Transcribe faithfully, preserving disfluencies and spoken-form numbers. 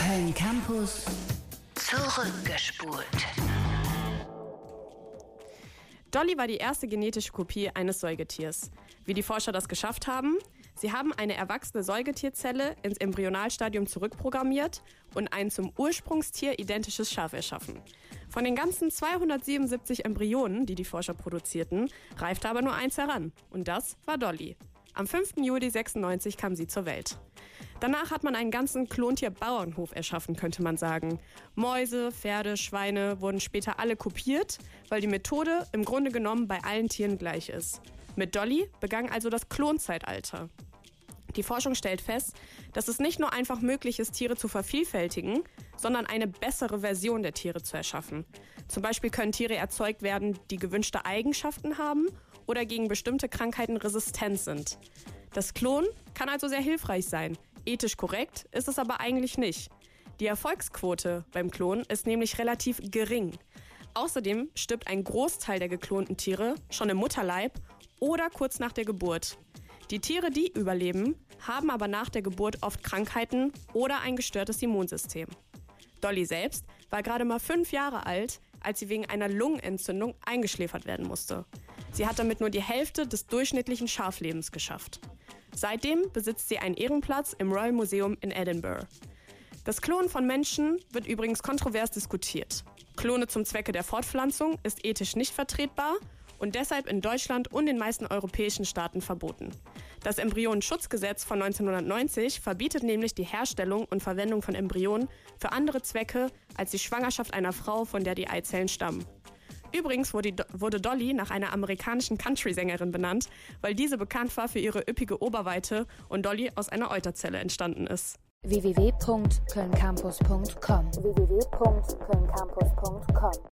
Köln Campus zurückgespult. Dolly war die erste genetische Kopie eines Säugetiers. Wie die Forscher das geschafft haben? Sie haben eine erwachsene Säugetierzelle ins Embryonalstadium zurückprogrammiert und ein zum Ursprungstier identisches Schaf erschaffen. Von den ganzen zweihundertsiebenundsiebzig Embryonen, die die Forscher produzierten, reifte aber nur eins heran. Und das war Dolly. Am fünften Juli sechsundneunzig kam sie zur Welt. Danach hat man einen ganzen Klontierbauernhof erschaffen, könnte man sagen. Mäuse, Pferde, Schweine wurden später alle kopiert, weil die Methode im Grunde genommen bei allen Tieren gleich ist. Mit Dolly begann also das Klonzeitalter. Die Forschung stellt fest, dass es nicht nur einfach möglich ist, Tiere zu vervielfältigen, sondern eine bessere Version der Tiere zu erschaffen. Zum Beispiel können Tiere erzeugt werden, die gewünschte Eigenschaften haben oder gegen bestimmte Krankheiten resistent sind. Das Klonen kann also sehr hilfreich sein. Ethisch korrekt ist es aber eigentlich nicht. Die Erfolgsquote beim Klonen ist nämlich relativ gering. Außerdem stirbt ein Großteil der geklonten Tiere schon im Mutterleib oder kurz nach der Geburt. Die Tiere, die überleben, haben aber nach der Geburt oft Krankheiten oder ein gestörtes Immunsystem. Dolly selbst war gerade mal fünf Jahre alt, als sie wegen einer Lungenentzündung eingeschläfert werden musste. Sie hat damit nur die Hälfte des durchschnittlichen Schaflebens geschafft. Seitdem besitzt sie einen Ehrenplatz im Royal Museum in Edinburgh. Das Klonen von Menschen wird übrigens kontrovers diskutiert. Klone zum Zwecke der Fortpflanzung ist ethisch nicht vertretbar und deshalb in Deutschland und den meisten europäischen Staaten verboten. Das Embryonenschutzgesetz von neunzehnhundertneunzig verbietet nämlich die Herstellung und Verwendung von Embryonen für andere Zwecke als die Schwangerschaft einer Frau, von der die Eizellen stammen. Übrigens wurde, wurde Dolly nach einer amerikanischen Country-Sängerin benannt, weil diese bekannt war für ihre üppige Oberweite und Dolly aus einer Euterzelle entstanden ist. w w w punkt köln campus punkt com w w w punkt köln campus punkt com